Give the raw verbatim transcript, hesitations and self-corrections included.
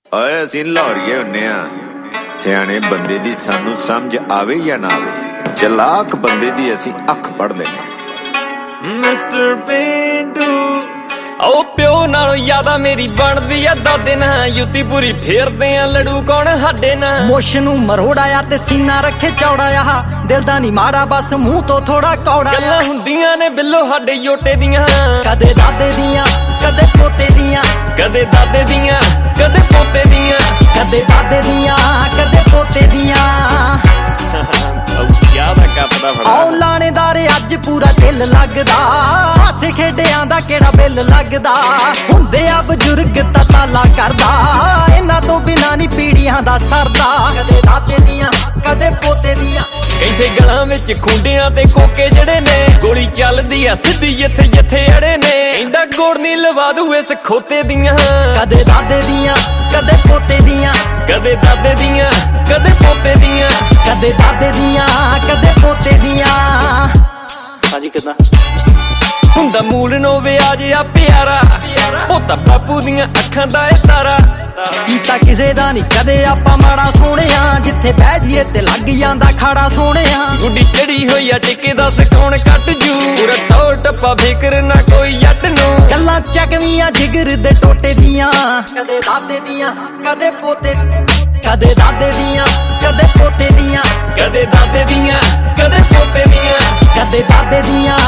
ओए असीं लाहौरीए हुन्ने आ। सियाणे बंदे दी सानू समझ आवे या ना आवे, चलाक बंदे दी असीं अख पढ़ लेने। मिस्टर पेंडू ओ प्यो नालों यादा मेरी बनदी आ दादे ना युती पूरी फेरदे आ लड़ू कौन हाडे ना। मुछ नू मरोड़ा ते सीना रखे चौड़ा आ, दिल दा नी माड़ा बस मुंह तो थोड़ा कौड़ा। गल्लां हुंदियां ने बिल्लो हाडे योटे दियां, कदे दादे दियां कदे पोते दियां, कदे दादे दियां कदे पोते दियां, कदे दादे दियां कदे पोते दियां। आओ लाणेदारे अज पूरा दिल लगदा, हासे खेडियां दा केड़ा बिल लगदा। हुंदे आ बजुर्ग तां ताला करदा, इन्हां तो बिना नी पीड़ियां दा सरदा। कदे दादे दियां कदे पोते दियां, कहंदे गलां विच खुंडियां ते कोके जड़े ने, गोली चलदी आ सिद्धी जिथे जिथे अड़े ने। इंदा गोड़ नी लवा दू इस खोते दियां, कदे दादे दियां कदे पोते दियां, कदे दादे दियां कदे पोते दियां, कदे दादे दियां कदे पोते दियां। हाजी कितना हुंदा मूल नो व्याज आ प्यारा, पोता बापू दियां अखां दा ए तारा। कीता किसे दा नी कदे आपां माड़ा सोहणिया, जिथे बह जाइए ते लग जांदा खाड़ा सोहणिया। गुड्डी चढ़ी होई आ टिके दस कौन कट जू, पूरा टोर टप्पा फिकर ना कोई जट नू। गल्लां चकवियां जिगर दे टोटे दियां, कदे दादे दियां कदे पोते, कदे दादे दियां कदे पोते दियां, कदे दादे दियां कदे पोते दियां, कदे दादे दियां